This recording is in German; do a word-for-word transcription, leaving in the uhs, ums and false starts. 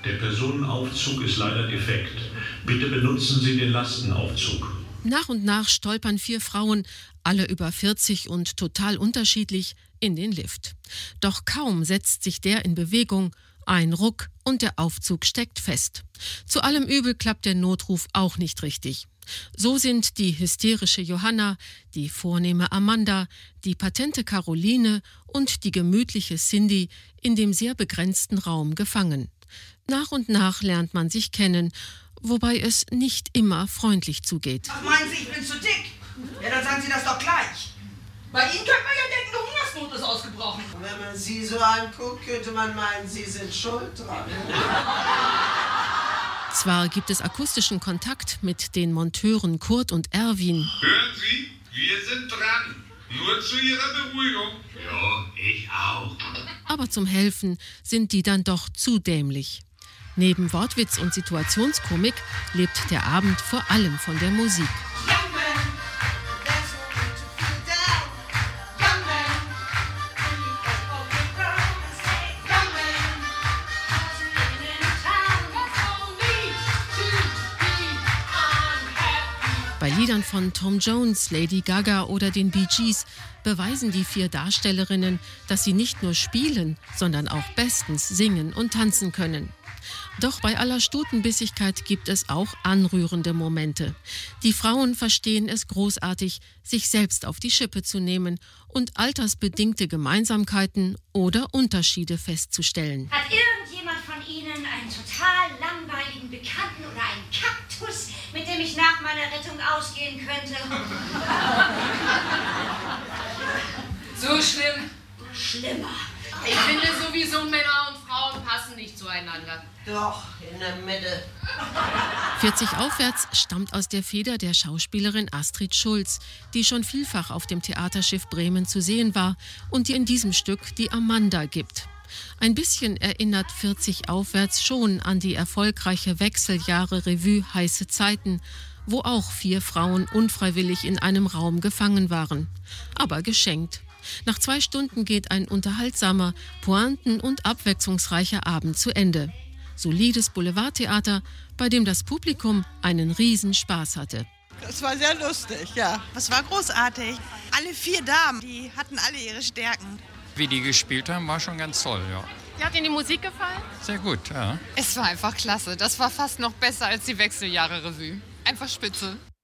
Der Personenaufzug ist leider defekt. Bitte benutzen Sie den Lastenaufzug. Nach und nach stolpern vier Frauen, alle über vierzig und total unterschiedlich, in den Lift. Doch kaum setzt sich der in Bewegung, ein Ruck und der Aufzug steckt fest. Zu allem Übel klappt der Notruf auch nicht richtig. So sind die hysterische Johanna, die vornehme Amanda, die patente Caroline und die gemütliche Cindy in dem sehr begrenzten Raum gefangen. Nach und nach lernt man sich kennen, wobei es nicht immer freundlich zugeht. Ach, meinen Sie, ich bin zu dick? Ja, dann sagen Sie das doch gleich. Bei Ihnen könnte man ja denken, eine Hungersnot ist ausgebrochen. Wenn man Sie so anguckt, könnte man meinen, Sie sind schuld dran. Zwar gibt es akustischen Kontakt mit den Monteuren Kurt und Erwin. Hören Sie, wir sind dran. Nur zu Ihrer Beruhigung. Ja, ich auch. Aber zum Helfen sind die dann doch zu dämlich. Neben Wortwitz und Situationskomik lebt der Abend vor allem von der Musik. Bei Liedern von Tom Jones, Lady Gaga oder den Bee Gees beweisen die vier Darstellerinnen, dass sie nicht nur spielen, sondern auch bestens singen und tanzen können. Doch bei aller Stutenbissigkeit gibt es auch anrührende Momente. Die Frauen verstehen es großartig, sich selbst auf die Schippe zu nehmen und altersbedingte Gemeinsamkeiten oder Unterschiede festzustellen. Hat irgendjemand von Ihnen einen total langweiligen Bekannten oder einen Kaktus, mit dem ich nach meiner Rettung ausgehen könnte? So schlimm. Schlimmer. Ich finde sowieso, Männer und Frauen passen nicht zueinander. Doch, in der Mitte. vierzig aufwärts stammt aus der Feder der Schauspielerin Astrid Schulz, die schon vielfach auf dem Theaterschiff Bremen zu sehen war und die in diesem Stück die Amanda gibt. Ein bisschen erinnert vierzig aufwärts schon an die erfolgreiche Wechseljahre-Revue Heiße Zeiten, wo auch vier Frauen unfreiwillig in einem Raum gefangen waren. Aber geschenkt. Nach zwei Stunden geht ein unterhaltsamer, pointen- und abwechslungsreicher Abend zu Ende. Solides Boulevardtheater, bei dem das Publikum einen Riesenspaß hatte. Es war sehr lustig, ja. Es war großartig. Alle vier Damen, die hatten alle ihre Stärken. Wie die gespielt haben, war schon ganz toll, ja. Wie hat Ihnen die Musik gefallen? Sehr gut, ja. Es war einfach klasse. Das war fast noch besser als die Wechseljahre-Revue. Einfach spitze.